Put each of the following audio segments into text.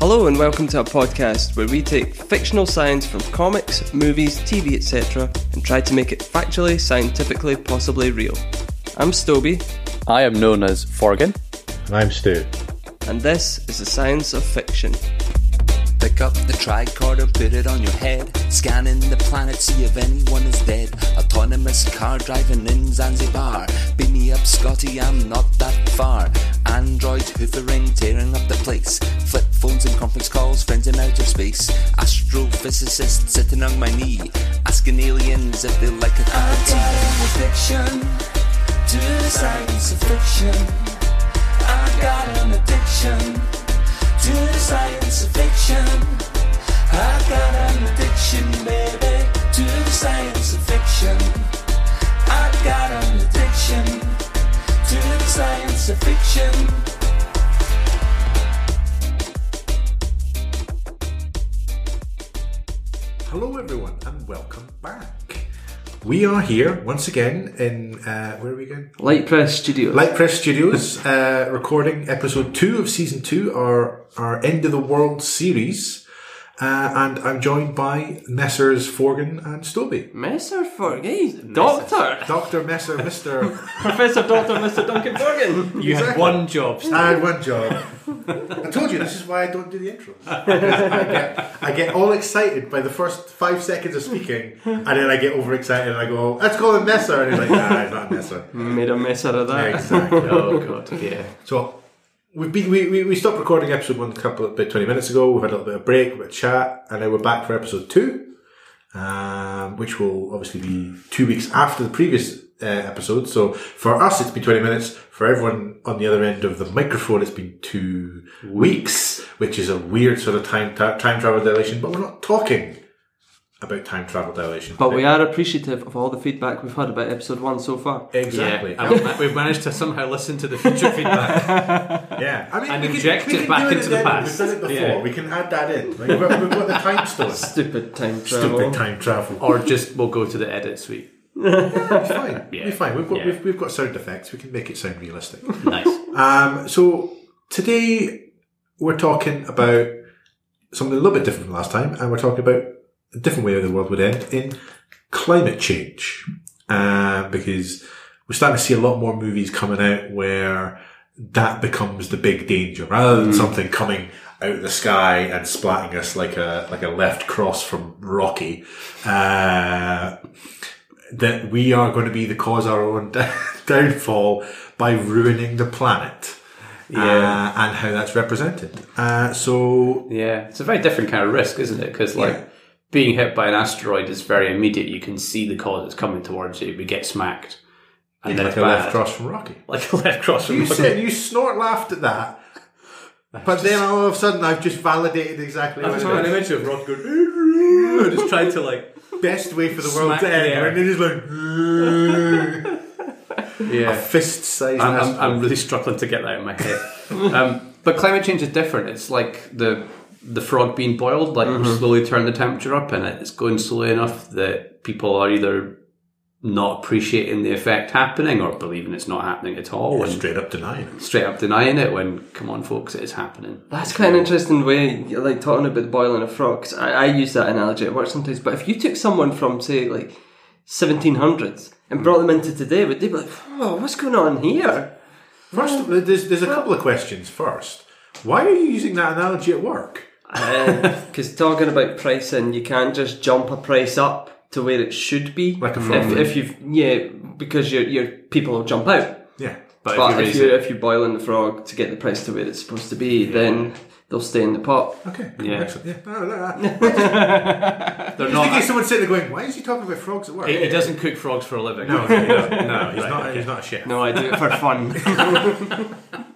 Hello and welcome to a podcast where we take fictional science from comics, movies, TV, etc. and try to make it factually, scientifically, possibly real. I'm Stoby. I am known as Forgan. And I'm Stu. And this is the science of fiction. Pick up the tricorder, put it on your head. Scanning the planet, see if anyone is dead. Autonomous car driving in Zanzibar. Beat me up, Scotty, I'm not that far. Androids hoovering, tearing up the place. Flip phones and conference calls, friends in outer space. Astrophysicists sitting on my knee, asking aliens if they like a cup of tea. I got an addiction to the science of fiction. I got an addiction to the science of fiction. I got an addiction, baby, to the science of fiction. I got an addiction to the science of fiction. Hello everyone and welcome back. We are here once again in, where are we again? Light Press Studios. Light Press Studios, recording episode 2 of season 2, our End of the World series. And I'm joined by Messrs. Forgan and Stoby. Messer Forgan? Doctor! Dr. Messer, Mr. Professor Dr. Mr. Duncan Forgan! You had one job. I had one job. I told you, this is why I don't do the intros. I get all excited by the first 5 seconds of speaking, and then I get overexcited and I go, let's call him Messer. And he's like, nah, he's not a Messer. Made a mess out of that. Exactly. Oh god, yeah. So we stopped recording episode 1 about 20 minutes ago. We've had a little bit of break, a bit of chat, and now we're back for episode 2, which will obviously be 2 weeks after the previous episode. So for us, it's been 20 minutes. For everyone on the other end of the microphone, it's been 2 weeks, which is a weird sort of time travel dilation. But we're not talking about time travel dilation. But we are appreciative of all the feedback we've had about episode 1 so far. Exactly. Yeah, and we've managed to somehow listen to the future feedback. Yeah, I mean, And we inject can it back do into the again. past. We've done it before. Yeah. We can add that in. Like, we've got the time stone. Stupid time travel. Stupid time travel. Or just we'll go to the edit suite. It's fine. Yeah. We're fine. We've got Yeah. we've got sound effects. We can make it sound realistic. Nice. So today we're talking about something a little bit different from last time, and we're talking about a different way the world would end in climate change. Because we're starting to see a lot more movies coming out where that becomes the big danger, rather than something coming out of the sky and splatting us like a left cross from Rocky. That we are going to be the cause of our own downfall by ruining the planet. Yeah. And how that's represented. Yeah, it's a very different kind of risk, isn't it? Because being hit by an asteroid is very immediate. You can see the cause that's coming towards you. We get smacked. And then like it's a bad. left cross from Rocky. Like a left cross from You Rocky. said you snort laughed at that, but then all of a sudden I've just validated exactly I'm what just it got an is. image of Rocky going, just trying to Best way for the world Smack to end, the air. and then he's like, yeah. fist size. I'm really struggling to get that in my head. But climate change is different. It's like the frog being boiled. Like we slowly turn the temperature up, and it's going slowly enough that people are either not appreciating the effect happening or believing it's not happening at all, and straight up denying it. straight up denying it. When come on, folks, it is happening. That's quite an interesting way, like talking about the boiling of frogs. I use that analogy at work sometimes. But if you took someone from, say, like 1700s and brought them into today, would they be like, "Oh, what's going on here?" First, there's a couple of questions. First, why are you using that analogy at work? Because talking about pricing, you can't just jump a price up to where it should be. Like a frog. If because your people will jump out. Yeah. But if you boil in the frog to get the price to where it's supposed to be, then they'll stay in the pot. Okay. Cool, Yeah. excellent. Yeah. They're Just in not. case someone's sitting there going, "Why is he talking about frogs at work?" He doesn't cook frogs for a living. No, he's not. He's not a chef. No, I do it for fun.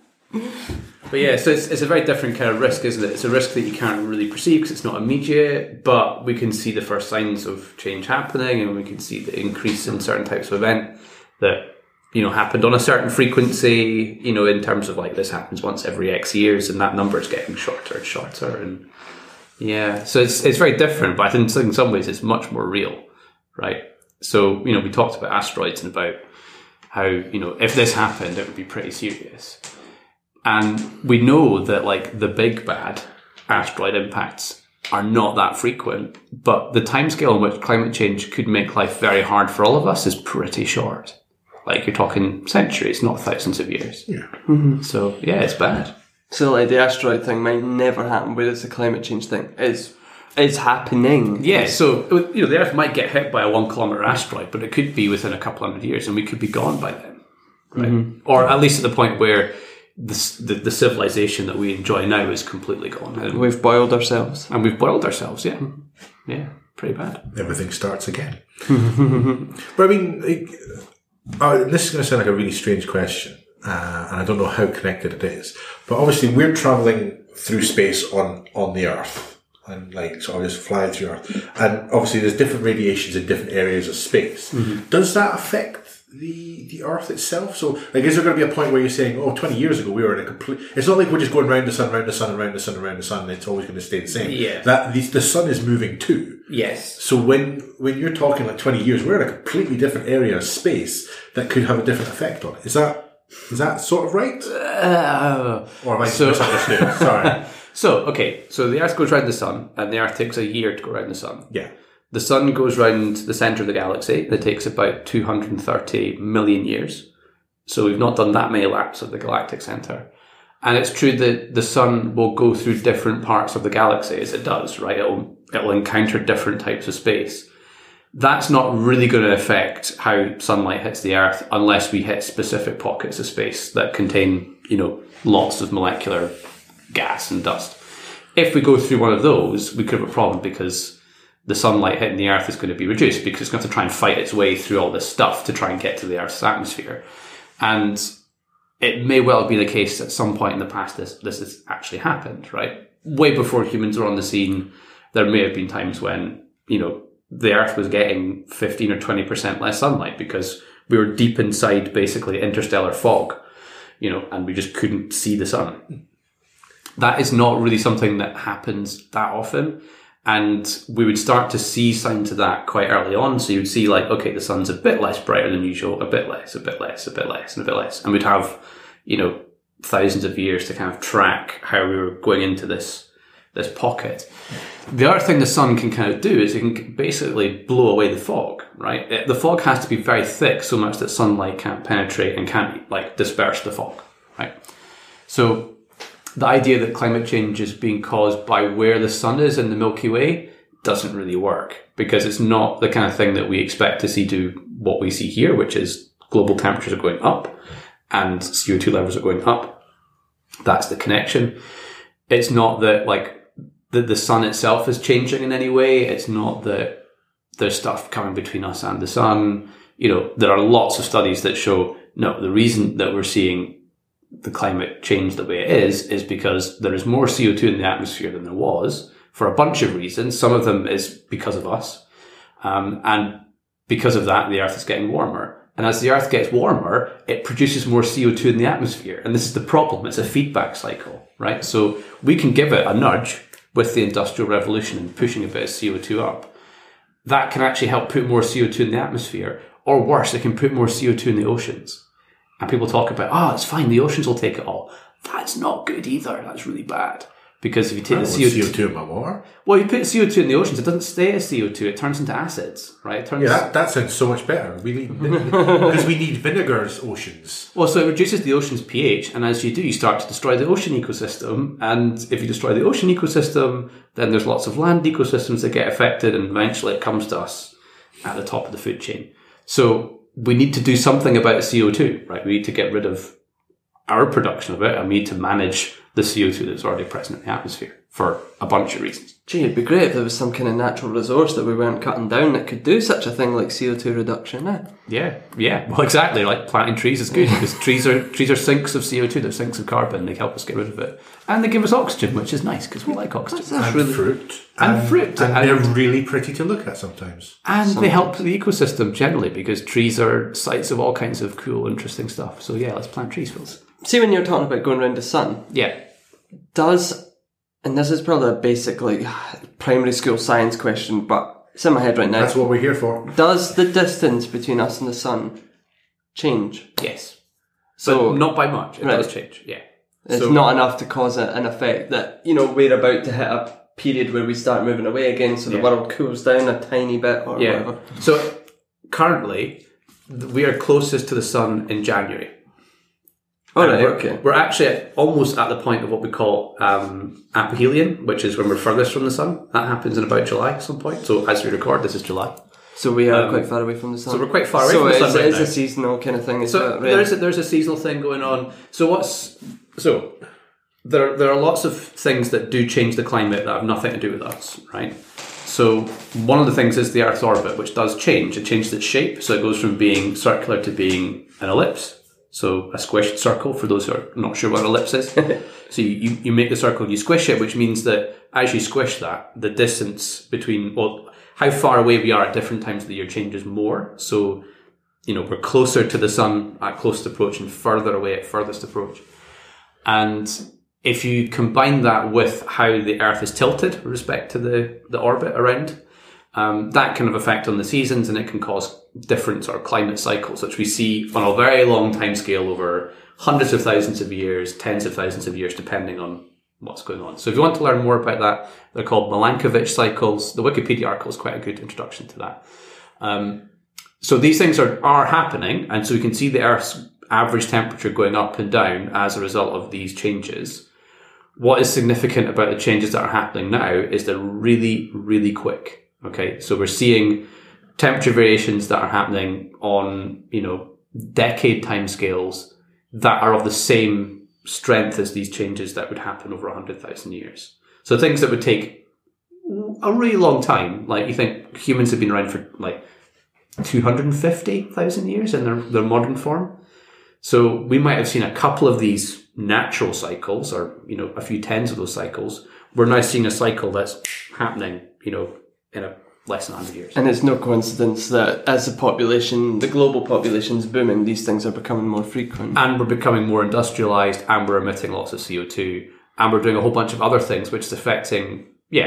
But yeah, so it's a very different kind of risk, isn't it? It's a risk that you can't really perceive because it's not immediate, but we can see the first signs of change happening, and we can see the increase in certain types of event that, happened on a certain frequency, in terms of like this happens once every X years, and that number is getting shorter and shorter. And yeah, so it's very different, but I think in some ways it's much more real, right? So, we talked about asteroids and about how, if this happened, it would be pretty serious. And we know that, like, the big bad asteroid impacts are not that frequent, but the timescale in which climate change could make life very hard for all of us is pretty short. Like, you're talking centuries, not thousands of years. Yeah. So, yeah, it's bad. So, like, the asteroid thing might never happen, whereas the climate change thing is happening. Yeah, so, the Earth might get hit by a 1 kilometre asteroid, but it could be within a couple hundred years, and we could be gone by then. Right? Or at least at the point where the civilization that we enjoy now is completely gone. And We've boiled ourselves. we've boiled ourselves, yeah. Yeah, pretty bad. Everything starts again. But I mean, this is going to sound like a really strange question, and I don't know how connected it is. But obviously, we're traveling through space on the Earth, and like so, just flying through Earth, and obviously, there's different radiations in different areas of space. Does that affect the Earth itself? So, like, is there going to be a point where you're saying, 20 years ago we were in a complete... It's not like we're just going round the sun, round the sun, around the sun, around the sun, and it's always going to stay the same. Yeah. That the sun is moving too. Yes. So when you're talking like 20 years, we're in a completely different area of space that could have a different effect on it. Is that sort of right? Or have I misunderstood? Sorry. So the Earth goes round the sun, and the Earth takes a year to go round the sun. Yeah. The sun goes round the centre of the galaxy. That takes about 230 million years. So we've not done that many laps of the galactic centre. And it's true that the sun will go through different parts of the galaxy as it does, right? It'll encounter different types of space. That's not really going to affect how sunlight hits the Earth unless we hit specific pockets of space that contain, lots of molecular gas and dust. If we go through one of those, we could have a problem because the sunlight hitting the Earth is going to be reduced because it's going to have to try and fight its way through all this stuff to try and get to the Earth's atmosphere. And it may well be the case at some point in the past this has actually happened, right? Way before humans were on the scene, there may have been times when, the Earth was getting 15 or 20% less sunlight because we were deep inside basically interstellar fog, and we just couldn't see the sun. That is not really something that happens that often. And we would start to see signs of that quite early on. So you would see like, okay, the sun's a bit less brighter than usual, a bit less, a bit less, a bit less, and a bit less. And we'd have, thousands of years to kind of track how we were going into this pocket. The other thing the sun can kind of do is it can basically blow away the fog, right? The fog has to be very thick so much that sunlight can't penetrate and can't disperse the fog, right? So the idea that climate change is being caused by where the sun is in the Milky Way doesn't really work because it's not the kind of thing that we expect to see do what we see here, which is global temperatures are going up and CO2 levels are going up. That's the connection. It's not that the sun itself is changing in any way. It's not that there's stuff coming between us and the sun. There are lots of studies that show, no, the reason that we're seeing the climate change the way it is because there is more CO2 in the atmosphere than there was for a bunch of reasons. Some of them is because of us. And because of that, the Earth is getting warmer. And as the Earth gets warmer, it produces more CO2 in the atmosphere. And this is the problem. It's a feedback cycle, right? So we can give it a nudge with the Industrial Revolution and pushing a bit of CO2 up. That can actually help put more CO2 in the atmosphere. Or worse, it can put more CO2 in the oceans. And people talk about, it's fine, the oceans will take it all. That's not good either. That's really bad. Because if you take the CO2 in my water. Well, you put CO2 in the oceans, it doesn't stay as CO2, it turns into acids, right? That sounds so much better. We need because we need vinegars oceans. Well, so it reduces the ocean's pH, and as you do, you start to destroy the ocean ecosystem. And if you destroy the ocean ecosystem, then there's lots of land ecosystems that get affected, and eventually it comes to us at the top of the food chain. So we need to do something about CO2, right? We need to get rid of our production of it, and we need to manage the CO2 that's already present in the atmosphere for a bunch of reasons. Gee, it'd be great if there was some kind of natural resource that we weren't cutting down that could do such a thing like CO2 reduction, eh? Yeah. Well, exactly. Like planting trees is good because trees are sinks of CO2. They're sinks of carbon. They help us get rid of it, and they give us oxygen, which is nice because we like oxygen. And really fruit. And fruit. And they're really pretty to look at sometimes. And they help the ecosystem generally because trees are sites of all kinds of cool, interesting stuff. So yeah, let's plant trees, Phils. See, when you're talking about going around the sun, and this is probably a basic primary school science question, but it's in my head right now. That's what we're here for. Does the distance between us and the sun change? Yes. So not by much. It does change, yeah. It's not enough to cause an effect that, we're about to hit a period where we start moving away again, so the world cools down a tiny bit or whatever. So currently, we are closest to the sun in January. We're actually almost at the point of what we call aphelion, which is when we're furthest from the sun. That happens in about July at some point. So as we record, this is July. So we are quite far away from the sun. So we're quite far away from the sun. So it's a seasonal kind of thing. There's a seasonal thing going on. There are lots of things that do change the climate that have nothing to do with us, right? So one of the things is the Earth's orbit, which does change. It changes its shape, so it goes from being circular to being an ellipse. So a squished circle, for those who are not sure what an ellipse is. So you make the circle, you squish it, which means that as you squish that, the distance between, how far away we are at different times of the year changes more. So, we're closer to the sun at closest approach and further away at furthest approach. And if you combine that with how the Earth is tilted with respect to the orbit around, that can have effect on the seasons, and it can cause different sort of climate cycles, which we see on a very long time scale over hundreds of thousands of years, tens of thousands of years, depending on what's going on. So if you want to learn more about that, they're called Milankovitch cycles. The Wikipedia article is quite a good introduction to that. So these things are happening, and so we can see the Earth's average temperature going up and down as a result of these changes. What is significant about the changes that are happening now is they're really, really quick. Okay, so we're seeing temperature variations that are happening on, decade timescales that are of the same strength as these changes that would happen over 100,000 years. So things that would take a really long time, like you think humans have been around for like 250,000 years in their modern form. So we might have seen a couple of these natural cycles, or, a few tens of those cycles. We're now seeing a cycle that's happening, in a less than 100 years. And it's no coincidence that as the global population's booming, these things are becoming more frequent. And we're becoming more industrialized, and we're emitting lots of CO2, and we're doing a whole bunch of other things, which is affecting,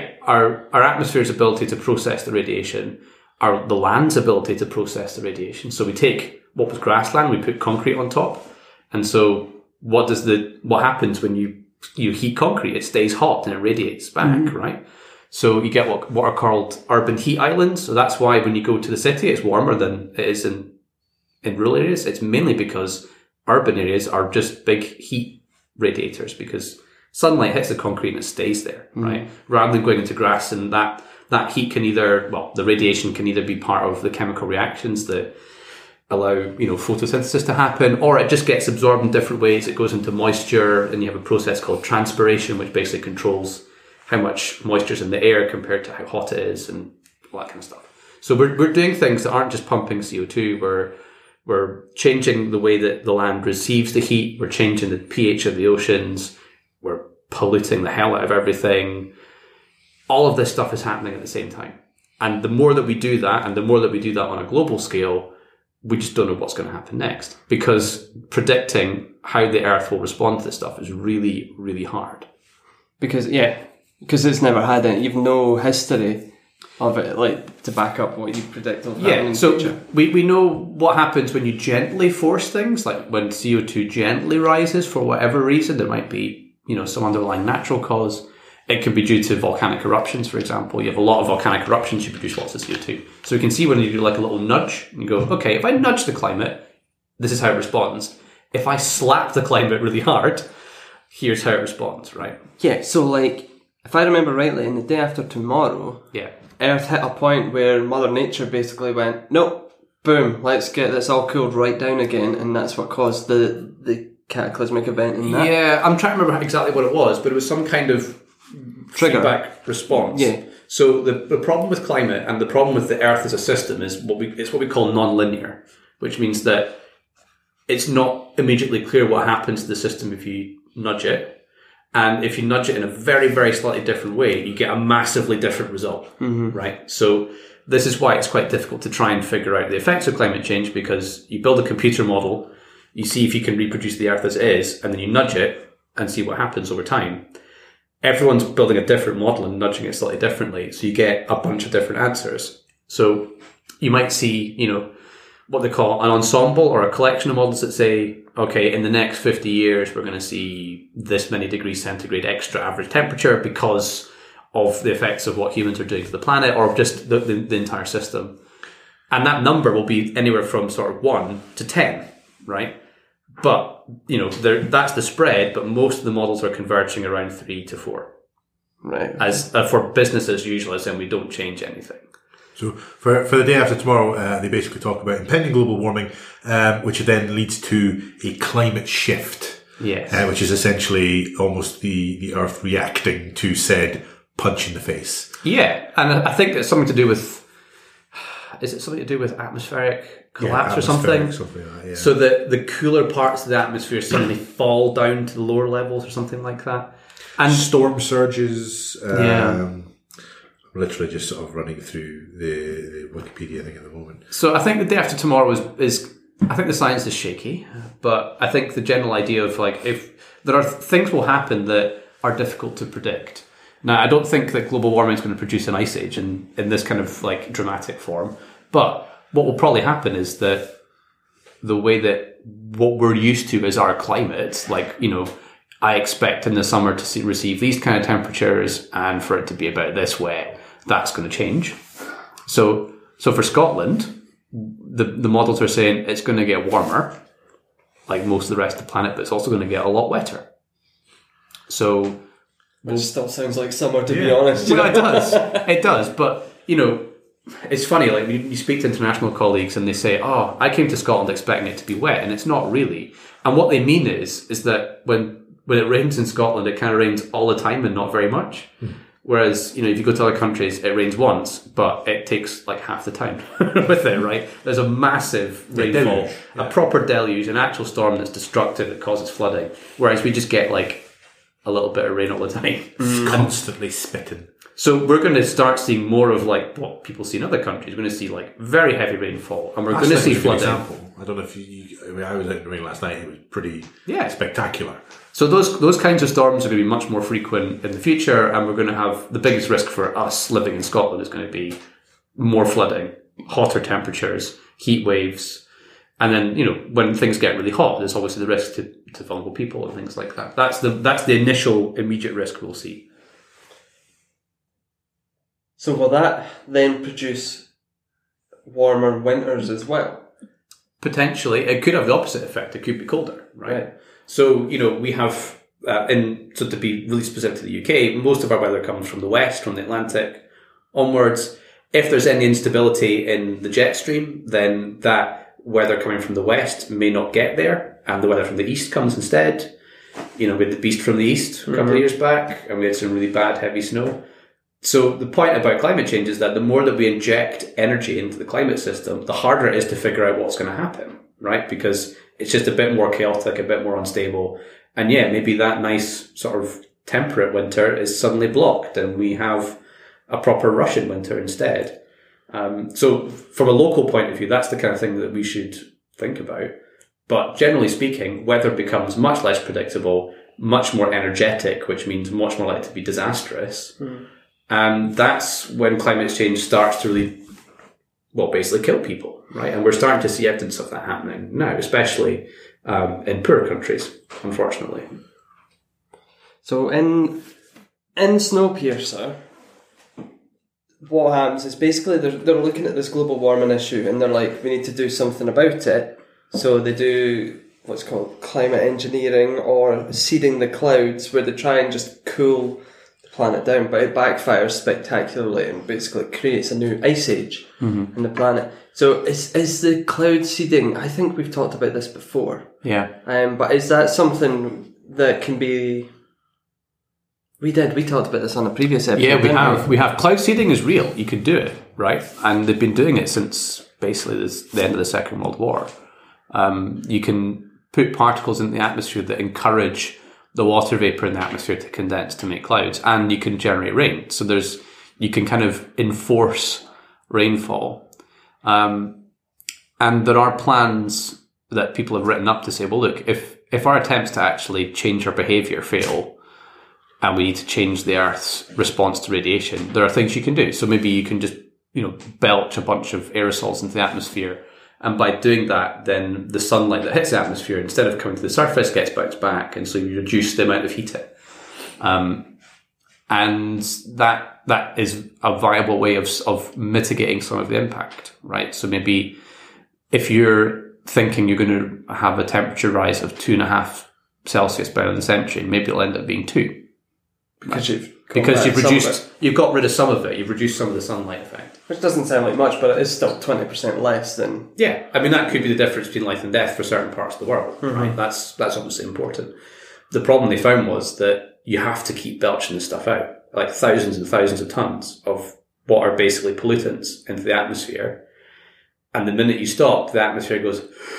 our atmosphere's ability to process the radiation, the land's ability to process the radiation. So we take what was grassland, we put concrete on top. And so what happens when you heat concrete? It stays hot and it radiates back, right? So you get what are called urban heat islands. So that's why when you go to the city, it's warmer than it is in rural areas. It's mainly because urban areas are just big heat radiators, because sunlight hits the concrete and it stays there, right? Rather than going into grass, and that heat can the radiation can either be part of the chemical reactions that allow, photosynthesis to happen, or it just gets absorbed in different ways. It goes into moisture, and you have a process called transpiration, which basically controls how much moisture is in the air compared to how hot it is, and all that kind of stuff. So we're doing things that aren't just pumping CO2. We're changing the way that the land receives the heat. We're changing the pH of the oceans. We're polluting the hell out of everything. All of this stuff is happening at the same time. And the more that we do that, and the more that we do that on a global scale, we just don't know what's going to happen next, because predicting how the Earth will respond to this stuff is really, really hard. Because it's never had it. You've no history of it, to back up what you predict will happen in the future. We know what happens when you gently force things, like when CO2 gently rises for whatever reason. There might be, some underlying natural cause. It can be due to volcanic eruptions, for example. You have a lot of volcanic eruptions, you produce lots of CO2. So we can see when you do like a little nudge, and you go, okay, if I nudge the climate, this is how it responds. If I slap the climate really hard, here's how it responds, right? Yeah, so if I remember rightly, in the day after tomorrow, Earth hit a point where Mother Nature basically went, nope, boom, let's get this all cooled right down again, and that's what caused the cataclysmic event in that. Yeah, I'm trying to remember exactly what it was, but it was some kind of trigger feedback response. Yeah. So the problem with climate and the problem with the Earth as a system is what we call non-linear, which means that it's not immediately clear what happens to the system if you nudge it. And if you nudge it in a very, very slightly different way, you get a massively different result, right? So this is why it's quite difficult to try and figure out the effects of climate change, because you build a computer model, you see if you can reproduce the Earth as it is, and then you nudge it and see what happens over time. Everyone's building a different model and nudging it slightly differently, so you get a bunch of different answers. So you might see, what they call an ensemble or a collection of models that say, okay, in the next 50 years, we're going to see this many degrees centigrade extra average temperature because of the effects of what humans are doing to the planet or just the entire system. And that number will be anywhere from sort of 1 to 10, right? But, that's the spread, but most of the models are converging around 3 to 4. Right. As for business as usual, as in we don't change anything. So for the day after tomorrow, they basically talk about impending global warming, which then leads to a climate shift. Yes. Which is essentially almost the Earth reacting to said punch in the face. Yeah, and I think it's something to do with... Is it something to do with atmospheric collapse or something? Something like that, yeah. So that the cooler parts of the atmosphere suddenly fall down to the lower levels or something like that. And storm surges. Yeah. I'm literally just sort of running through the Wikipedia thing at the moment. So I think the day after tomorrow is I think the science is shaky, but I think the general idea of like if there are things will happen that are difficult to predict. Now, I don't think that global warming is going to produce an ice age in this kind of like dramatic form, but what will probably happen is that the way that what we're used to is our climate, like, I expect in the summer to receive these kind of temperatures and for it to be about this way, that's going to change. So for Scotland, the models are saying it's going to get warmer, like most of the rest of the planet, but it's also going to get a lot wetter. So, which still sounds like summer, to be honest. Well, it does. But it's funny. Like you speak to international colleagues, and they say, "Oh, I came to Scotland expecting it to be wet," and it's not really. And what they mean is that when it rains in Scotland, it kind of rains all the time and not very much. Whereas, if you go to other countries, it rains once, but it takes like half the time with it, right? There's a massive rainfall, a proper deluge, an actual storm that's destructive that causes flooding. Whereas we just get like a little bit of rain all the time. Constantly spitting. So we're going to start seeing more of like what people see in other countries. We're going to see like very heavy rainfall, and we're going to see flooding. I don't know if I was out in the rain last night. It was pretty spectacular. So those kinds of storms are going to be much more frequent in the future, and we're going to have the biggest risk for us living in Scotland is going to be more flooding, hotter temperatures, heat waves, and then when things get really hot, there's obviously the risk to vulnerable people and things like that. That's the initial immediate risk we'll see. So will that then produce warmer winters as well? Potentially, it could have the opposite effect. It could be colder, right? So, we have, so to be really specific to the UK, most of our weather comes from the west, from the Atlantic onwards. If there's any instability in the jet stream, then that weather coming from the west may not get there, and the weather from the east comes instead. We had the beast from the east a couple of years back, and we had some really bad heavy snow. So the point about climate change is that the more that we inject energy into the climate system, the harder it is to figure out what's going to happen, right? Because it's just a bit more chaotic, a bit more unstable. And maybe that nice sort of temperate winter is suddenly blocked and we have a proper Russian winter instead. So from a local point of view, that's the kind of thing that we should think about. But generally speaking, weather becomes much less predictable, much more energetic, which means much more likely to be disastrous. And that's when climate change starts to really, basically kill people, right? And we're starting to see evidence of that happening now, especially in poorer countries, unfortunately. So in Snowpiercer, what happens is basically they're looking at this global warming issue and they're like, we need to do something about it. So they do what's called climate engineering or seeding the clouds, where they try and just cool planet down, but it backfires spectacularly and basically creates a new ice age in the planet. So is the cloud seeding, I think we've talked about this before. Yeah. But is that something that can be... We talked about this on a previous episode. Yeah, we have. Cloud seeding is real. You can do it, right? And they've been doing it since basically the end of the Second World War. You can put particles in the atmosphere that encourage the water vapor in the atmosphere to condense to make clouds, and you can generate rain. So you can kind of enforce rainfall. And there are plans that people have written up to say, well, look, if our attempts to actually change our behavior fail, and we need to change the Earth's response to radiation, there are things you can do. So maybe you can just, belch a bunch of aerosols into the atmosphere And by doing that, then the sunlight that hits the atmosphere, instead of coming to the surface, gets bounced back, and so you reduce the amount of heat it. And that is a viable way of mitigating some of the impact, right? So maybe if you're thinking you're going to have a temperature rise of 2.5 Celsius by the end of the century, maybe it'll end up being 2. Because you've got rid of some of it, you've reduced some of the sunlight effect. Which doesn't sound like much, but it is still 20% less than... Yeah, I mean, that could be the difference between life and death for certain parts of the world, right? That's obviously important. The problem they found was that you have to keep belching this stuff out, like thousands and thousands of tons of what are basically pollutants into the atmosphere. And the minute you stop, the atmosphere goes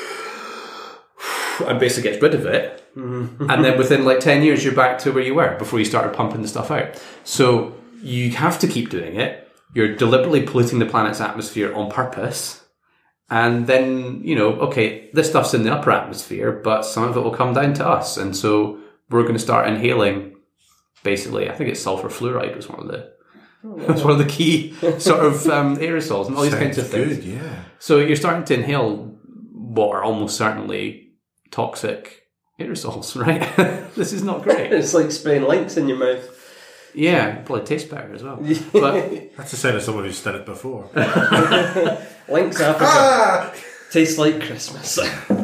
and basically gets rid of it. And then within like 10 years, you're back to where you were before you started pumping the stuff out. So you have to keep doing it. You're deliberately polluting the planet's atmosphere on purpose. And then, okay, this stuff's in the upper atmosphere, but some of it will come down to us. And so we're going to start inhaling, basically, I think it's sulfur fluoride was one of the key sort of aerosols and all these kinds of things. Good, yeah. So you're starting to inhale what are almost certainly toxic aerosols, right? This is not great. It's like spraying Lynx in your mouth. Yeah, it probably tastes better as well. But That's the sign of someone who's done it before. Lynx Africa tastes like Christmas.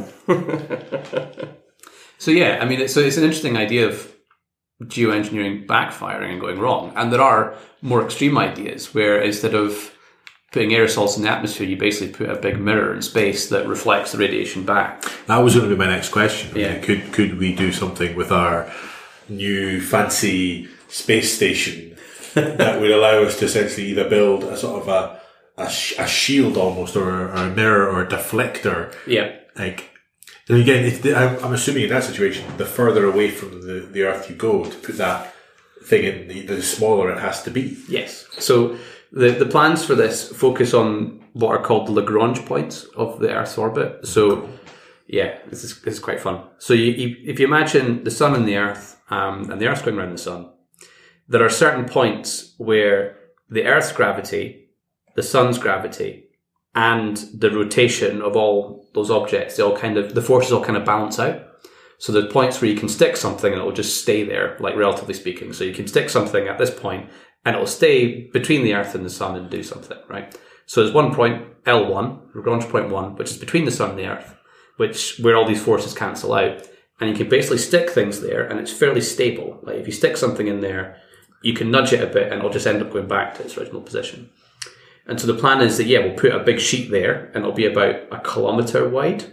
so yeah, I mean, it's an interesting idea of geoengineering backfiring and going wrong. And there are more extreme ideas where instead of putting aerosols in the atmosphere, you basically put a big mirror in space that reflects the radiation back. That was going to be my next question. Yeah. Could we do something with our new fancy space station that would allow us to essentially either build a sort of a shield almost, or a mirror, or a deflector? Yeah. And again, I'm assuming in that situation, the further away from the Earth you go to put that thing in, the smaller it has to be. Yes. So the plans for this focus on what are called the Lagrange points of the Earth's orbit. So yeah, this is quite fun. So if you imagine the Sun and the Earth, and the Earth's going around the Sun, there are certain points where the Earth's gravity, the Sun's gravity, and the rotation of all those objects, the forces all kind of balance out. So there's points where you can stick something and it will just stay there, like relatively speaking. So you can stick something at this point and it will stay between the Earth and the Sun and do something, right? So there's one point, L1, Lagrange point 1, which is between the Sun and the Earth, where all these forces cancel out. And you can basically stick things there and it's fairly stable. Like if you stick something in there, you can nudge it a bit and it'll just end up going back to its original position. And so the plan is that, we'll put a big sheet there and it'll be about 1 kilometre wide.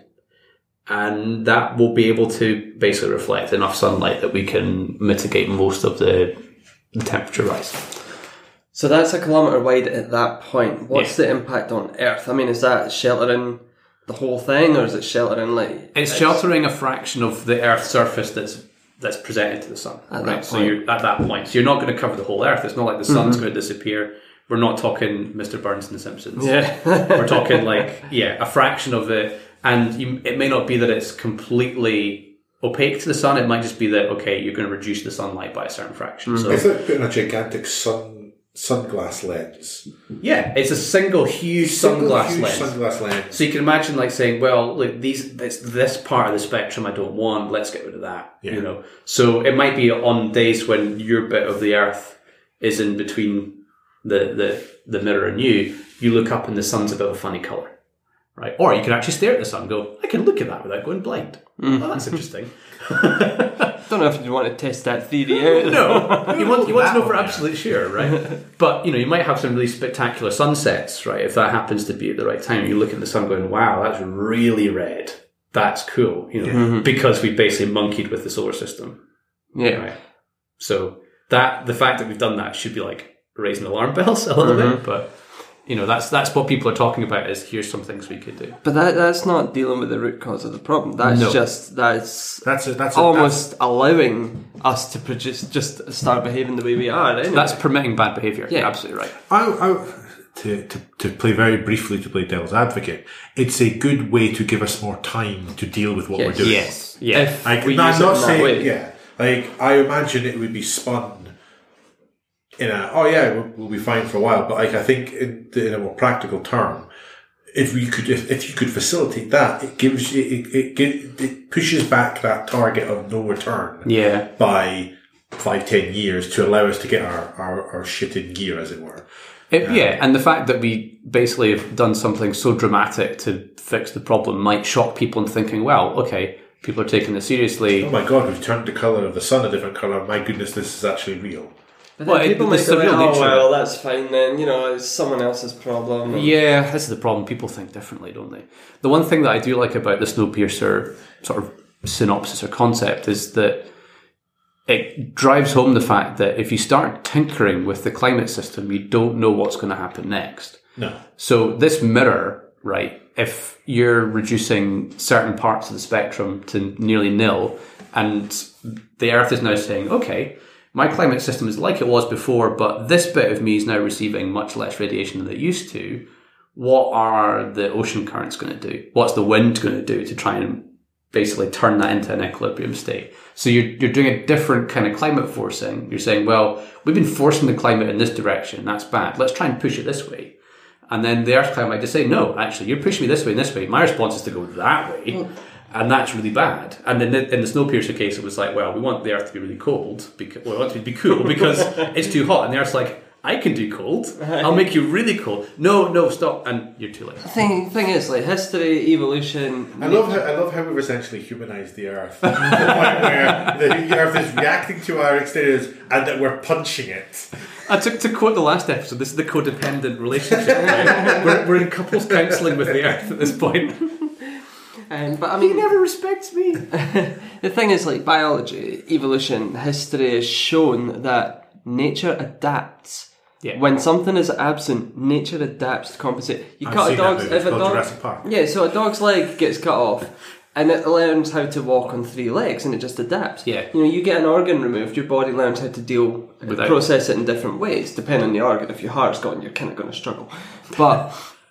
And that will be able to basically reflect enough sunlight that we can mitigate most of the temperature rise. So that's 1 kilometre wide at that point. What's the impact on Earth? I mean, is that sheltering the whole thing, or is it sheltering It's sheltering a fraction of the Earth's surface that's presented to the Sun. At right? that So point. you're at that point. So you're not going to cover the whole Earth. It's not like the Sun's going to disappear. We're not talking Mr. Burns and The Simpsons. Yeah. We're talking a fraction of it. And it may not be that it's completely opaque to the Sun. It might just be that, you're going to reduce the sunlight by a certain fraction. So It's like putting a gigantic sunglass lens. yeah, it's a single huge sunglass lens. Sunglass lens. So you can imagine saying, well, look, this part of the spectrum I don't want, let's get rid of that. Yeah. So it might be on days when your bit of the Earth is in between the mirror and you look up and the Sun's a bit of a funny colour. Right? Or you can actually stare at the Sun and go, I can look at that without going blind. Oh, that's interesting. Don't know if you want to test that theory out. No, you want to know for one, absolute sure, right? But you might have some really spectacular sunsets, right? If that happens to be at the right time, you look at the Sun going, "Wow, that's really red. That's cool," because we basically monkeyed with the solar system. Yeah. Right? So the fact that we've done that should be raising alarm bells a little bit, but. That's what people are talking about is here's some things we could do. But that's not dealing with the root cause of the problem. That's That's almost allowing us to just start behaving the way we are. Anyway. That's permitting bad behaviour. Yeah. You're absolutely right. To play very briefly, to play devil's advocate, it's a good way to give us more time to deal with what we're doing. Yes. Yeah. If I'm we not use it in that saying, way. I imagine it would be spun in we'll be fine for a while, but I think in a more practical term, if you could facilitate that, it gives it pushes back that target of no return. Yeah. By 5-10 years to allow us to get our shit in gear, as it were. And the fact that we basically have done something so dramatic to fix the problem might shock people into thinking, well, okay, people are taking this seriously. Oh my God, we've turned the colour of the sun a different colour. My goodness, this is actually real. But then people might go, oh well, that's fine then, it's someone else's problem. Yeah, this is the problem. People think differently, don't they? The one thing that I do like about the Snowpiercer sort of synopsis or concept is that it drives home the fact that if you start tinkering with the climate system, you don't know what's going to happen next. No. So this mirror, right, if you're reducing certain parts of the spectrum to nearly nil, and the Earth is now saying, okay, my climate system is like it was before, but this bit of me is now receiving much less radiation than it used to. What are the ocean currents going to do? What's the wind going to do to try and basically turn that into an equilibrium state? So you're doing a different kind of climate forcing. You're saying, well, we've been forcing the climate in this direction. That's bad. Let's try and push it this way. And then the Earth's climate might just say, no, actually, you're pushing me this way and this way. My response is to go that way. And that's really bad. And then in the Snowpiercer case, it was like, well, we want the Earth to be really cold. We want it to be cool because it's too hot. And the Earth's like, I can do cold. I'll make you really cold. No, stop. And you're too late. The thing is, like, history, evolution... I love how we've essentially humanised the Earth. To the point where the Earth is reacting to our exteriors and that we're punching it. To quote the last episode, this is the codependent relationship. We're in couples counselling with the Earth at this point. But I mean, he never respects me. The thing is, like, biology, evolution, history has shown that nature adapts. Yeah. When something is absent, nature adapts to compensate. You cut a dog's Jurassic Park. Yeah, so a dog's leg gets cut off, and it learns how to walk on 3 legs, and it just adapts. Yeah. You get an organ removed, your body learns how to deal process it in different ways, depending on the organ. If your heart's gone, you're kind of going to struggle. But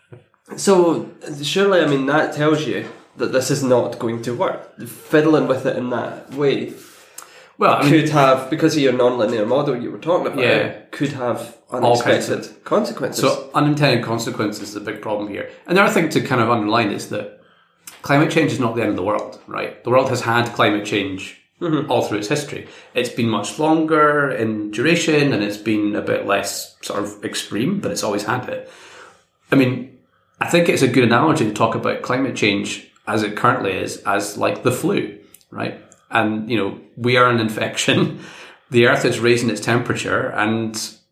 so surely, I mean, that tells you that this is not going to work. Fiddling with it in that way, well, could have, because of your non-linear model you were talking about, could have unexpected consequences. So unintended consequences is a big problem here. And the other thing to kind of underline is that climate change is not the end of the world, right? The world has had climate change all through its history. It's been much longer in duration and it's been a bit less sort of extreme, but it's always had it. I mean, I think it's a good analogy to talk about climate change as it currently is, as like the flu, right? And, we are an infection. The Earth is raising its temperature and,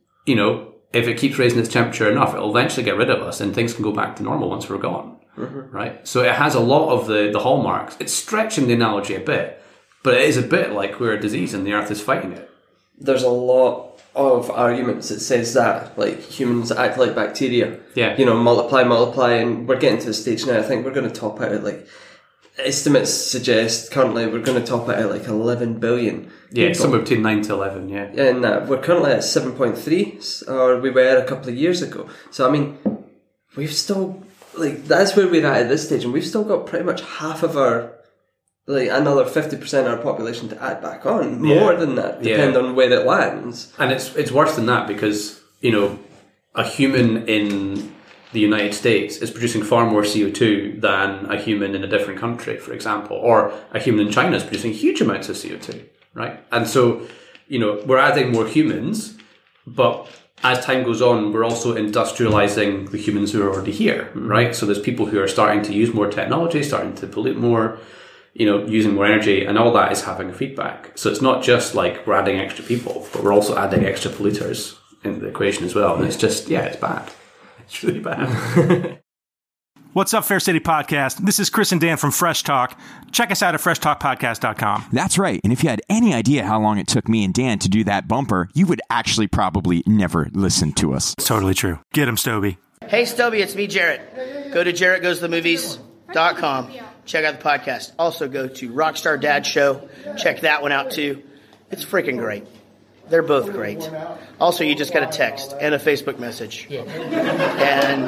if it keeps raising its temperature enough, it'll eventually get rid of us and things can go back to normal once we're gone, right? So it has a lot of the hallmarks. It's stretching the analogy a bit, but it is a bit like we're a disease and the Earth is fighting it. There's a lot of arguments that says that, like, humans act like bacteria. Yeah. Multiply, and we're getting to the stage now, I think we're going to top out at, like, estimates suggest currently we're going to top it at like 11 billion. Yeah, somewhere between 9 to 11, yeah. And we're currently at 7.3, or we were a couple of years ago. So, I mean, we've still, like, that's where we're at this stage, and we've still got pretty much half of our, like, another 50% of our population to add back on. More than that, depending on where it lands. And it's worse than that because, a human in the United States is producing far more CO2 than a human in a different country, for example, or a human in China is producing huge amounts of CO2, right? And so, we're adding more humans, but as time goes on, we're also industrializing the humans who are already here, right? So there's people who are starting to use more technology, starting to pollute more, using more energy, and all that is having a feedback. So it's not just like we're adding extra people, but we're also adding extra polluters in the equation as well. And it's just, it's bad. It's really bad. What's up, Fair City Podcast? This is Chris and Dan from Fresh Talk. Check us out at freshtalkpodcast.com. That's right. And if you had any idea how long it took me and Dan to do that bumper, you would actually probably never listen to us. It's totally true. Get him, Stoby. Hey, Stoby, it's me, Jarrett. Go to JarrettGoesToTheMovies.com. Check out the podcast. Also go to Rockstar Dad Show. Check that one out, too. It's freaking great. They're both great. Also, you just got a text and a Facebook message. Yeah. And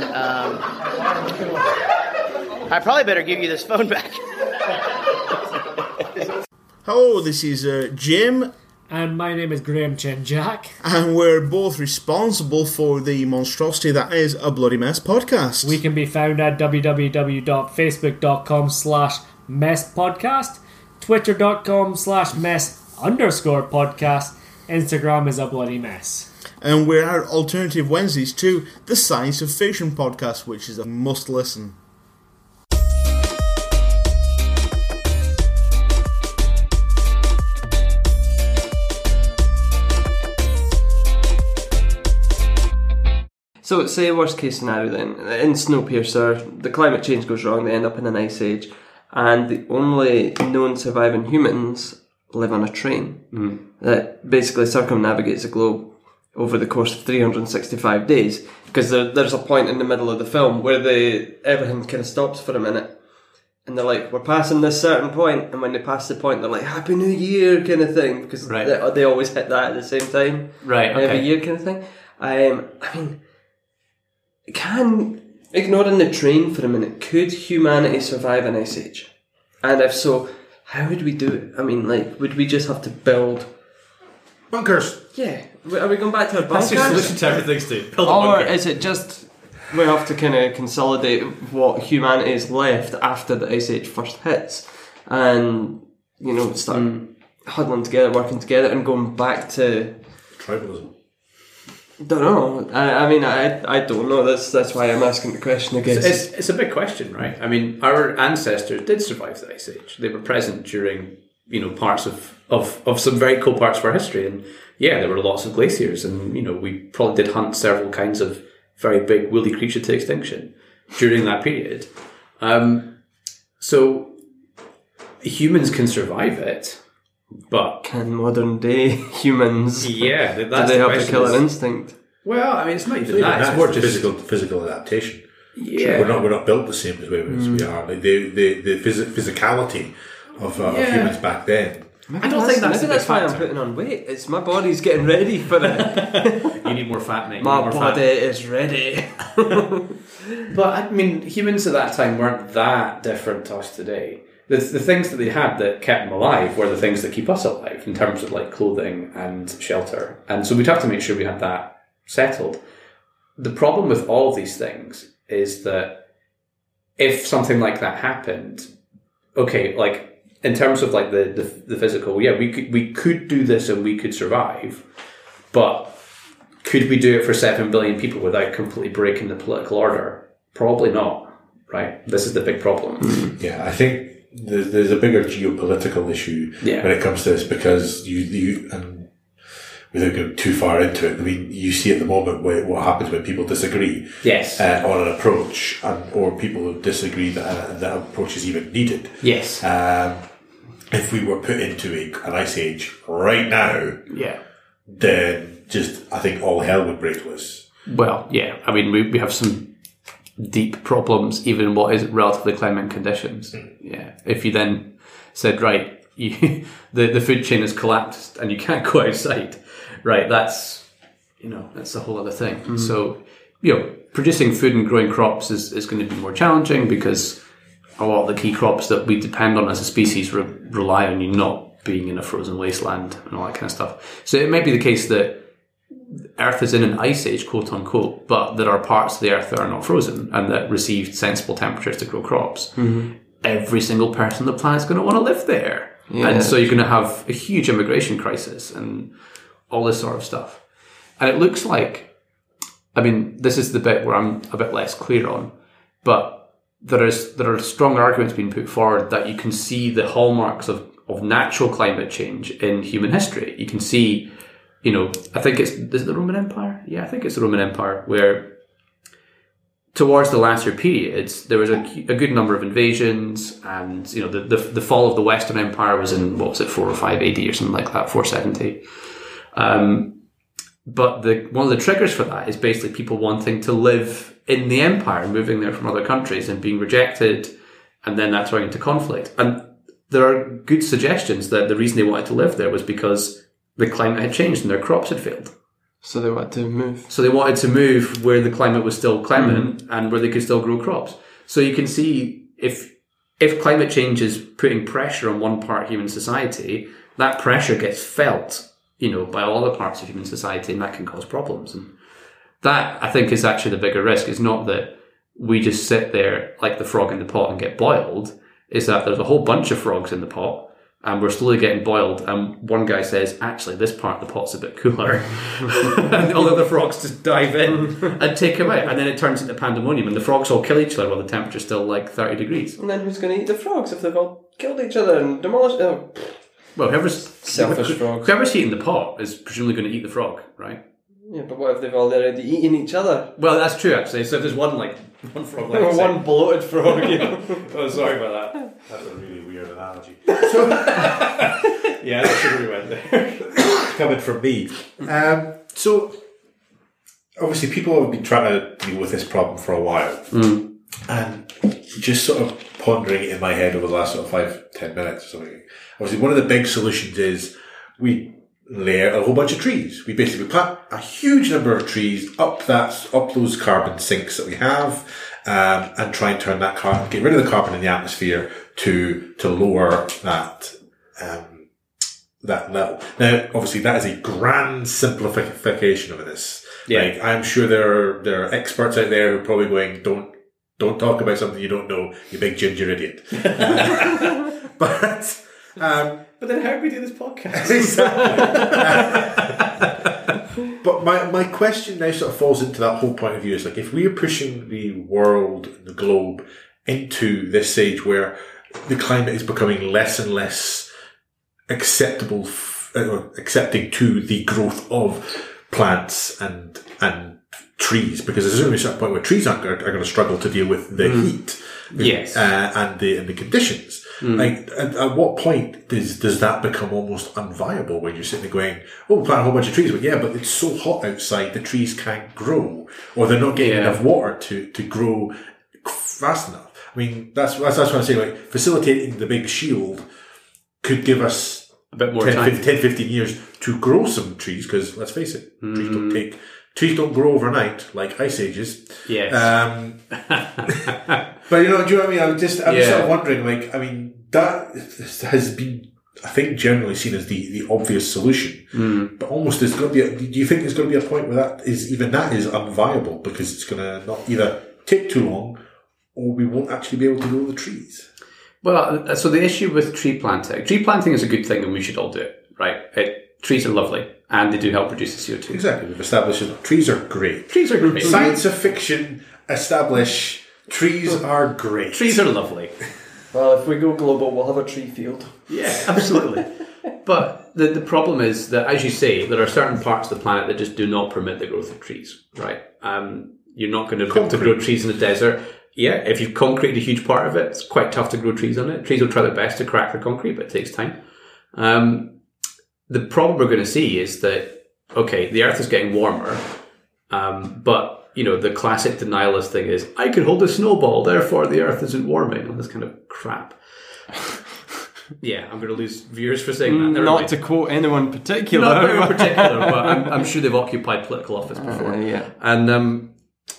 I probably better give you this phone back. Hello, this is Jim And my name is Graham Chin Jack. And we're both responsible for the monstrosity that is A Bloody Mess Podcast. We can be found at www.facebook.com/messpodcast, twitter.com/mess_podcast, Instagram is A Bloody Mess. And we're our alternative Wednesdays to the Science of Fiction Podcast, which is a must listen. So, say worst case scenario then, in Snowpiercer, the climate change goes wrong, they end up in an ice age, and the only known surviving humans live on a train that basically circumnavigates the globe over the course of 365 days. Because there's a point in the middle of the film where everything kind of stops for a minute, and they're like, we're passing this certain point, and when they pass the point, they're like, Happy New Year kind of thing, because they always hit that at the same time. Right, okay. Every year kind of thing. I mean... ignoring the train for a minute, could humanity survive an ice age? And if so, how would we do it? I mean, would we just have to build bunkers? Yeah. Are we going back to our bunkers? That's your solution to everything, Steve. Build a or bunker. is it just we have to kind of consolidate what humanity is left after the ice age first hits, and start huddling together, working together, and going back to tribalism? Don't know. I mean, I don't know. That's why I'm asking the question, I guess. It's a big question, right? I mean, our ancestors did survive the Ice Age. They were present during, parts of some very cool parts of our history. And yeah, there were lots of glaciers. And, we probably did hunt several kinds of very big woolly creature to extinction during that period. So humans can survive it. But can modern day humans? Yeah, do they have the killer instinct? Well, I mean, it's not even that. It's more just physical adaptation. Yeah, we're not built the same as we are. Like the physicality of humans back then. I don't think that's why I'm putting on weight. It's my body's getting ready for it. You need more fat, mate. My body is ready. But I mean, humans at that time weren't that different to us today. The things that they had that kept them alive were the things that keep us alive in terms of clothing and shelter. And so we'd have to make sure we had that settled. The problem with all of these things is that if something like that happened, okay, in terms of the physical, yeah, we could do this and we could survive, but could we do it for 7 billion people without completely breaking the political order? Probably not, right? This is the big problem. Yeah, I think there's a bigger geopolitical issue when it comes to this, because you and without going too far into it, I mean, you see at the moment what happens when people disagree on an approach, or people who disagree that that approach is even needed. Yes. If we were put into an ice age right now, then I think all hell would break loose. Well, yeah. I mean, we have some deep problems, even in what is relatively climate conditions. Yeah. If you then said, right, the food chain has collapsed and you can't go outside, right? That's a whole other thing. So, producing food and growing crops is going to be more challenging, because a lot of the key crops that we depend on as a species rely on you not being in a frozen wasteland and all that kind of stuff. So it might be the case that Earth is in an ice age, quote unquote, but there are parts of the Earth that are not frozen and that received sensible temperatures to grow crops. Every single person on the planet is going to want to live there. Yeah. And so you're going to have a huge immigration crisis and all this sort of stuff. And it looks like, I mean, this is the bit where I'm a bit less clear on, but there are strong arguments being put forward that you can see the hallmarks of natural climate change in human history. You can see, I think is it the Roman Empire? Yeah, I think it's the Roman Empire, where towards the latter periods, there was a good number of invasions, and, the fall of the Western Empire was in, 4 or 5 AD or something like that, 470. But one of the triggers for that is basically people wanting to live in the empire, moving there from other countries and being rejected, and then that turning into conflict. And there are good suggestions that the reason they wanted to live there was because the climate had changed and their crops had failed. So they wanted to move. So they wanted to move where the climate was still clement and where they could still grow crops. So you can see if climate change is putting pressure on one part of human society, that pressure gets felt by all other parts of human society, and that can cause problems. And that, I think, is actually the bigger risk. It's not that we just sit there like the frog in the pot and get boiled. It's that there's a whole bunch of frogs in the pot, and we're slowly getting boiled, and one guy says, actually, this part of the pot's a bit cooler. And all the other frogs just dive in and take him out. And then it turns into pandemonium, and the frogs all kill each other while the temperature's still like 30 degrees. And then who's going to eat the frogs if they've all killed each other and demolished them? Well, whoever's Selfish frogs. Whoever's eating the pot is presumably going to eat the frog, right? Yeah, but what if they've already eaten each other? Well, that's true, actually. So if there's one frog like one bloated frog, Oh, sorry about that. That's a really weird analogy. Yeah, that's sure we went there. Coming from me. So, obviously, people have been trying to deal with this problem for a while. And just sort of pondering it in my head over the last sort of 5-10 minutes or something. Obviously, one of the big solutions is we layer a whole bunch of trees. We basically plant a huge number of trees up those carbon sinks that we have, and try and turn that carbon, get rid of the carbon in the atmosphere to lower that level. Now, obviously, that is a grand simplification of this. Yeah. Like, I'm sure there are experts out there who are probably going, don't talk about something you don't know, you big ginger idiot. But then how do we do this podcast? Exactly. But my question now sort of falls into that whole point of view. Is like, if we are pushing the world, the globe, into this stage where the climate is becoming less and less accepting to the growth of plants and trees, because there's going to be a certain point where trees are going to struggle to deal with the heat, yes, and the conditions. Like, at what point does that become almost unviable when you're sitting there going, oh, plant a whole bunch of trees, but it's so hot outside the trees can't grow, or they're not getting enough water to grow fast enough. I mean, that's what I'm saying. Like, facilitating the big shield could give us a bit more 10, 15 years to grow some trees, because let's face it, trees don't grow overnight like ice ages. Yes. But do you know what I mean? I'm just sort of wondering, like, I mean, that has been, I think, generally seen as the obvious solution. But almost there's going to be do you think there's going to be a point where that is unviable, because it's going to not either take too long, or we won't actually be able to grow the trees? Well, so the issue with tree planting is a good thing, and we should all do it, right? Trees are lovely, and they do help reduce the CO2. Exactly. We've established that trees are great. Trees are great. Science of fiction establish trees are great. Trees are lovely. Well, if we go global, we'll have a tree field. Yeah, absolutely. But the problem is that, as you say, there are certain parts of the planet that just do not permit the growth of trees, right? You're not going to be able to grow trees in the desert. Yeah, if you've concreted a huge part of it, it's quite tough to grow trees on it. Trees will try their best to crack the concrete, but it takes time. The problem we're going to see is that, okay, the Earth is getting warmer, but, the classic denialist thing is, I can hold a snowball, therefore the Earth isn't warming, all this kind of crap. Yeah, I'm going to lose viewers for saying that. Not to quote anyone particular. Not anyone particular, but I'm sure they've occupied political office before. Yeah. And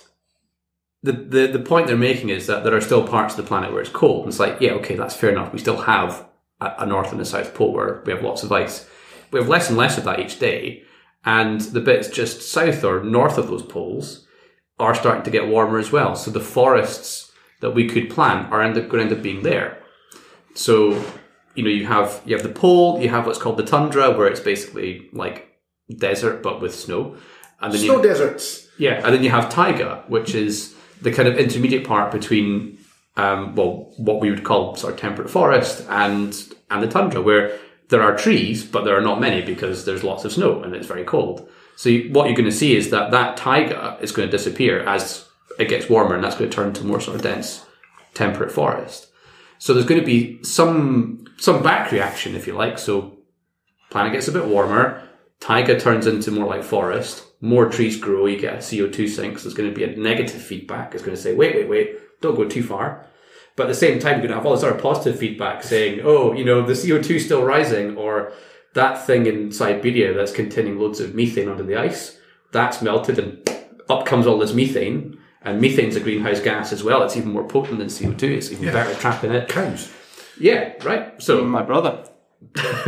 the point they're making is that there are still parts of the planet where it's cold. And it's like, yeah, okay, that's fair enough. We still have a North and a South Pole where we have lots of ice. We have less and less of that each day. And the bits just south or north of those poles are starting to get warmer as well. So the forests that we could plant are going to end up being there. So, you have the pole, you have what's called the tundra, where it's basically like desert but with snow. And then deserts. Yeah, and then you have taiga, which is the kind of intermediate part between what we would call sort of temperate forest and the tundra, where there are trees, but there are not many because there's lots of snow and it's very cold. So what you're going to see is that taiga is going to disappear as it gets warmer, and that's going to turn to more sort of dense temperate forest. So there's going to be some back reaction, if you like. So planet gets a bit warmer, taiga turns into more like forest, more trees grow, you get a CO2 sink, so there's going to be a negative feedback. It's going to say, wait, don't go too far. But at the same time, you're going to have all this other positive feedback saying, oh, the CO2 is still rising, or that thing in Siberia that's containing loads of methane under the ice, that's melted and up comes all this methane. And methane's a greenhouse gas as well. It's even more potent than CO2. It's even better at trapping it. Cows. Yeah, right. So my brother.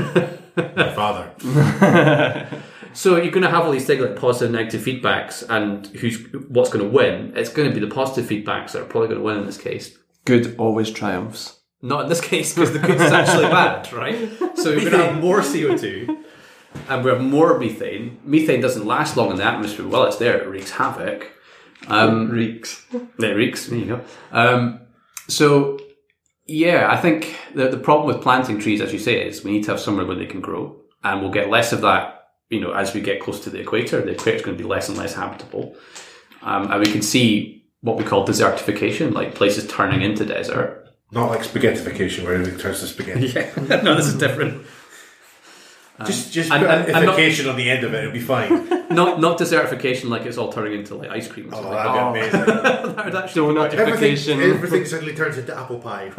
My father. So you're going to have all these things like positive and negative feedbacks, and what's going to win? It's going to be the positive feedbacks that are probably going to win in this case. Good always triumphs. Not in this case, because the good is actually bad, right? So we're going to have more CO2, and we have more methane. Methane doesn't last long in the atmosphere. Well, it's there. It wreaks havoc. Reeks. It reeks. There you go. So, yeah, I think the problem with planting trees, as you say, is we need to have somewhere where they can grow, and we'll get less of that. As we get close to the equator is going to be less and less habitable. And we can see what we call desertification, like places turning into desert. Not like spaghettification, where everything turns to spaghetti. Yeah, no, this is different. Just put ification on the end of it, it'll be fine. Not desertification like it's all turning into like ice cream. Oh, that'd be amazing. That would actually Donutification. Everything suddenly turns into apple pie.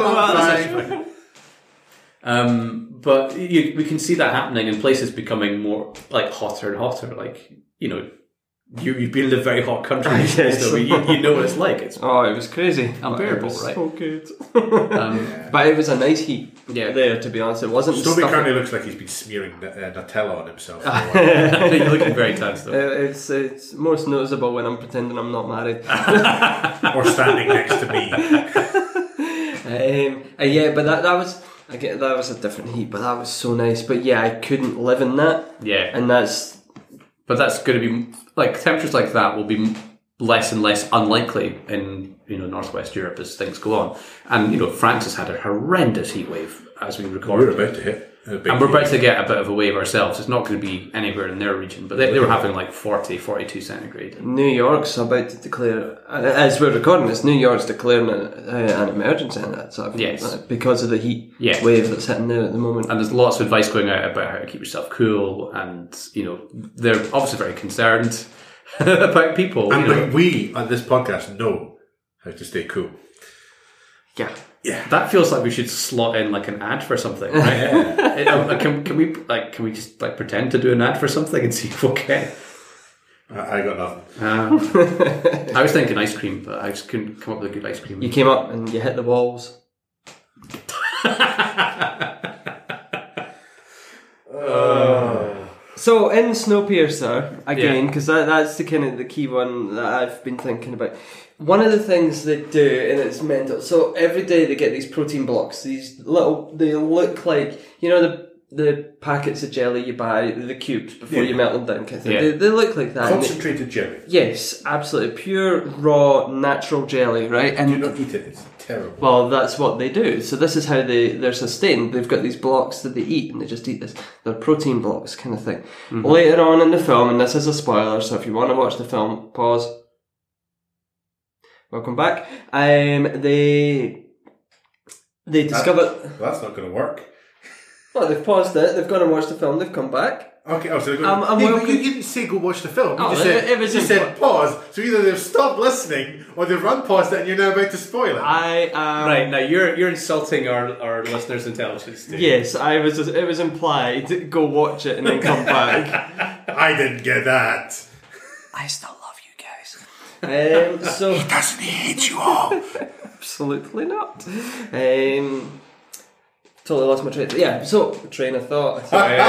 But we can see that happening in places becoming more like hotter and hotter. Like, you've been in a very hot country, Yes. so you know what it's like. It's it was crazy. unbearable, It was right? so good. But it was a nice heat there, to be honest. It wasn't the Stubby stuff... currently looks like he's been smearing Nutella on himself. You're looking very tense, though. It's most noticeable when I'm pretending I'm not married. Or standing next to me. But that was... Again, that was a different heat, but that was so nice. But yeah, I couldn't live in that. Yeah. And But that's going to be... Like, temperatures like that will be less and less unlikely in, northwest Europe as things go on. And, France has had a horrendous heat wave as we record. We're about to hit. And we're about to get a bit of a wave ourselves. It's not going to be anywhere in their region, but they were having like 40, 42 centigrade. New York's about to declare, as we're recording this, New York's declaring an emergency in that stuff. Yes. Because of the heat wave that's hitting there at the moment. And there's lots of advice going out about how to keep yourself cool, and, they're obviously very concerned about people. And we, on this podcast, know how to stay cool. Yeah. Yeah, that feels like we should slot in like an ad for something, right? Can we just like pretend to do an ad for something and see if we'll get? I got nothing. I was thinking ice cream, but I just couldn't come up with a good ice cream. You came up and you hit the walls. So in Snowpiercer again, because that's the kind of the key one that I've been thinking about. One of the things they do, and it's mental. So every day they get these protein blocks. These little, they look like the packets of jelly you buy, the cubes before you melt them down. Kind of thing. They look like that. Concentrated jelly. Yes, absolutely pure, raw, natural jelly, right? And do not eat it. It's terrible. Well, that's what they do. So this is how they're sustained. They've got these blocks that they eat, and they just eat this. They're protein blocks, kind of thing. Mm-hmm. Later on in the film, and this is a spoiler, so if you want to watch the film, pause. Welcome back. They discover... That's not going to work. Well, they've paused it. They've gone and watched the film. They've come back. Okay, so they're going you didn't say go watch the film. You just said pause. So either they've stopped listening or they've unpaused it and you're now about to spoil it. Right, now you're insulting our listeners' intelligence, dude. Yes, it was implied. Go watch it and then come back. I didn't get that. I still love you guys. So he doesn't hate you all. Absolutely not. Totally lost my train of thought.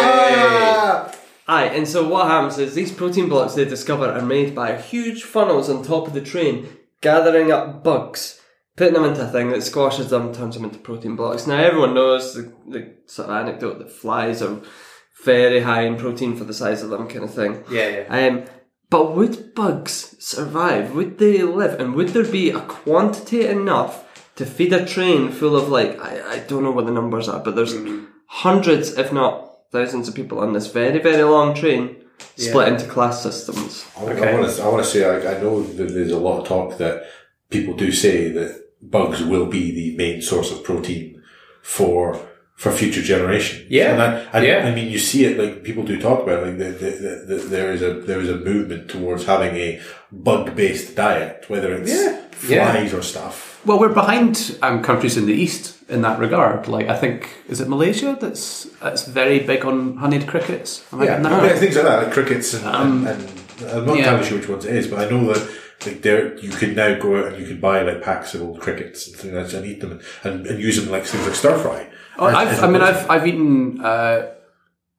Aye, and so what happens is these protein blocks they discover are made by huge funnels on top of the train, gathering up bugs, putting them into a thing that squashes them, turns them into protein blocks. Now everyone knows the sort of anecdote that flies are very high in protein for the size of them, kind of thing. Yeah. But would bugs survive? Would they live? And would there be a quantity enough to feed a train full of, like, I don't know what the numbers are, but there's hundreds, if not thousands of people on this very, very long train split into class systems. I want to say, I know that there's a lot of talk that people do say that bugs will be the main source of protein for future generations. Yeah. I mean, you see it, like, people do talk about it, like, there is a movement towards having a bug-based diet, whether it's flies or stuff. Well, we're behind countries in the East in that regard. Like, I think, is it Malaysia that's very big on honeyed crickets? Things like that, like crickets and I'm not entirely sure which ones it is, but I know that like you can now go out and you can buy like packs of old crickets and things like that and eat them and use them like things like stir fry. I've eaten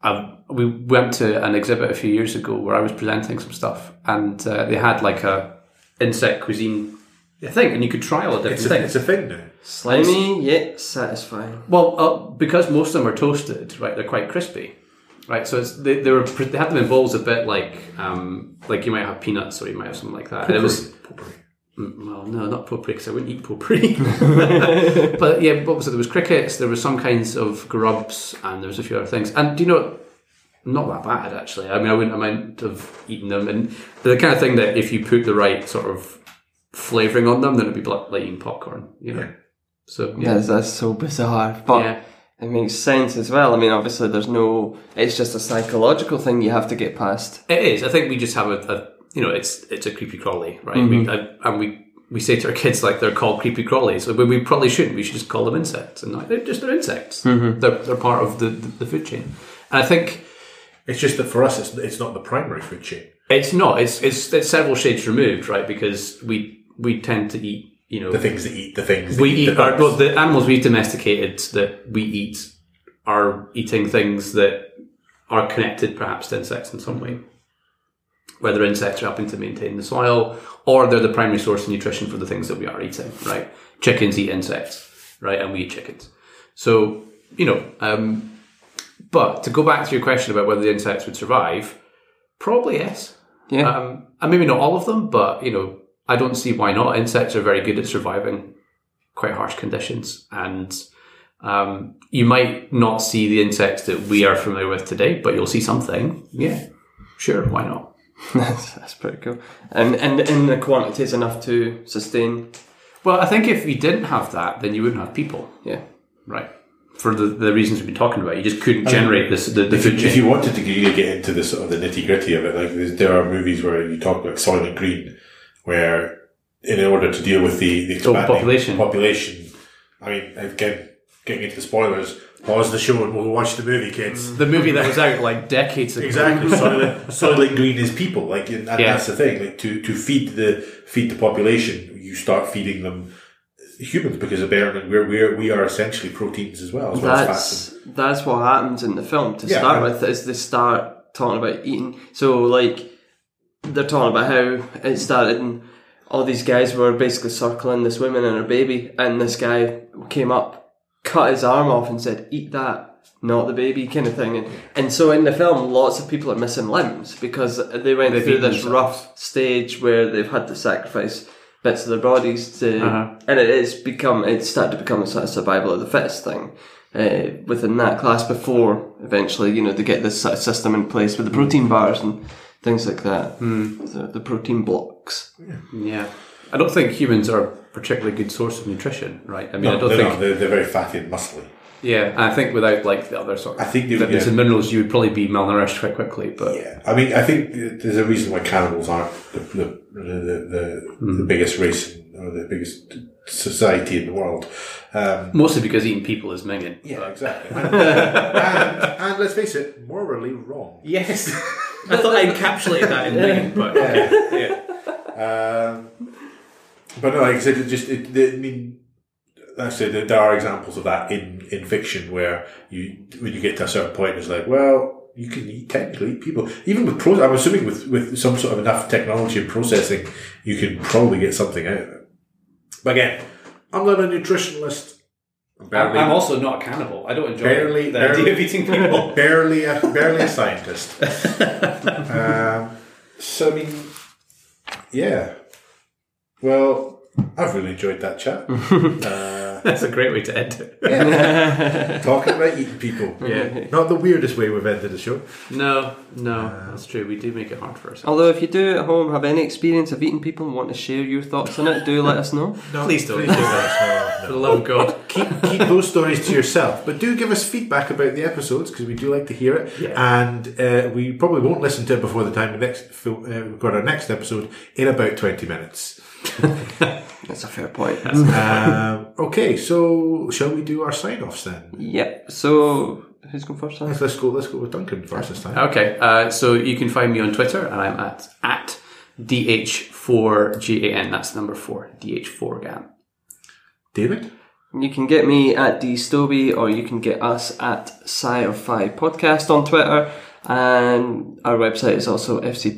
we went to an exhibit a few years ago where I was presenting some stuff, and they had like a insect cuisine thing, and you could try all the different things. It's a thing now. Slimy yet satisfying. Well, because most of them are toasted, right? They're quite crispy, right? So they had them in bowls a bit like you might have peanuts or you might have something like that. And it was potpourri. Well, no, not potpourri because I wouldn't eat potpourri. But yeah, what was it? There was crickets, there was some kinds of grubs, and there was a few other things. And not that bad actually. I mean, I wouldn't have eaten them. And they're the kind of thing that if you put the right sort of flavouring on them, then it'd be like eating popcorn. Yeah. So yeah, that's so bizarre, but it makes sense as well. I mean, obviously, it's just a psychological thing you have to get past. It is. I think we just have it's a creepy crawly, right? Mm-hmm. We say to our kids like they're called creepy crawlies, but we probably shouldn't. We should just call them insects, and they're insects. Mm-hmm. They're part of the food chain, and I think it's just that for us, it's not the primary food chain. It's not. It's several shades removed, right? Because we tend to eat. The things that eat the things we eat. The animals we've domesticated that we eat are eating things that are connected perhaps to insects in some way. Whether insects are helping to maintain the soil or they're the primary source of nutrition for the things that we are eating, right? Chickens eat insects, right? And we eat chickens. So, but to go back to your question about whether the insects would survive, probably yes. Yeah. And maybe not all of them, but, I don't see why not. Insects are very good at surviving quite harsh conditions. And you might not see the insects that we are familiar with today, but you'll see something. Yeah, sure, why not? That's pretty cool. And in the quantities enough to sustain. Well, I think if you didn't have that, then you wouldn't have people. Yeah. Right. For the reasons we've been talking about. You just couldn't generate the food chain. If you wanted to really get into the sort of the nitty-gritty of it, like there are movies where you talk about Soylent Green, where in order to deal with the expanding population, I mean, again, getting into the spoilers, pause the show and we'll watch the movie, kids. The movie that was out like decades ago. Exactly. Soylent Green is people, and that's the thing. Like to feed the population, you start feeding them humans because apparently we are essentially proteins as well. That's what happens in the film to start with. Is they start talking about eating. So like they're talking about how it started and all these guys were basically circling this woman and her baby, and this guy came up, cut his arm off and said, "Eat that, not the baby," kind of thing. And so in the film, lots of people are missing limbs because they went through this rough stage where they've had to sacrifice bits of their bodies to, and it started to become a sort of survival of the fittest thing within that class before eventually, they get this sort of system in place with the protein bars and things like that. The protein blocks. Yeah. I don't think humans are a particularly good source of nutrition, right? I mean, I don't think they're very fatty and muscly. Yeah, and I think without like the other sort of vitamins and minerals, you would probably be malnourished quite quickly. But yeah, I mean, I think there's a reason why cannibals aren't the biggest race or the biggest society in the world. Mostly because eating people is minging. Yeah, exactly. and let's face it, morally wrong. Yes. I thought I encapsulated that in minging, but but no, like I said, like I said, there are examples of that in fiction where when you get to a certain point, it's like, well, you can technically eat people. Even with I'm assuming with some sort of enough technology and processing, you can probably get something out of it. But again, I'm not a nutritionalist. I'm also not a cannibal. I don't enjoy the idea of eating people. Barely a scientist. So I mean, yeah. Well, I've really enjoyed that chat. That's a great way to end it. Yeah. Talking about eating people. Yeah. Not the weirdest way we've ended the show. No, that's true. We do make it hard for ourselves. Although if you do at home have any experience of eating people and want to share your thoughts on it, do let us know. No, please don't. Let us know. For the love of God. Keep those stories to yourself. But do give us feedback about the episodes because we do like to hear it. Yeah. And we probably won't listen to it before the time we record our next episode in about 20 minutes. That's a fair point. Okay, so shall we do our sign-offs then? Yep. So who's going first? Let's go with Duncan first this time. Okay. So you can find me on Twitter, and I'm at DH4GAN. That's the number 4. DH4GAN. David? You can get me at DStoby, or you can get us at Sci-Fi Podcast on Twitter. And our website is also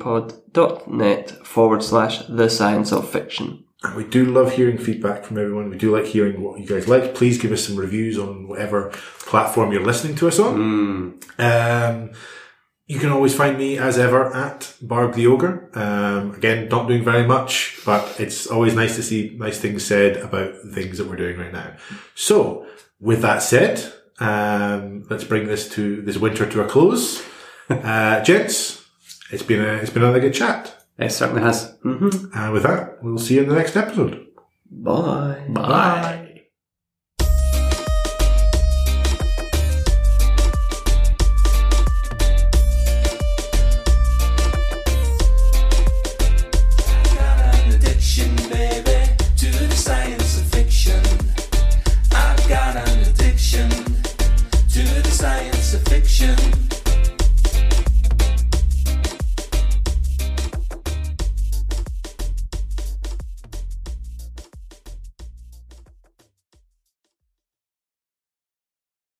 fcpod.net/The Science of Fiction. And we do love hearing feedback from everyone. We do like hearing what you guys like. Please give us some reviews on whatever platform you're listening to us on. You can always find me, as ever, at Barb the Ogre. Again, not doing very much, but it's always nice to see nice things said about the things that we're doing right now. So, with that said, let's bring this winter to a close. Gents, it's been another good chat. It certainly has. Mm-hmm. And with that, we'll see you in the next episode. Bye. Bye. Science of fiction.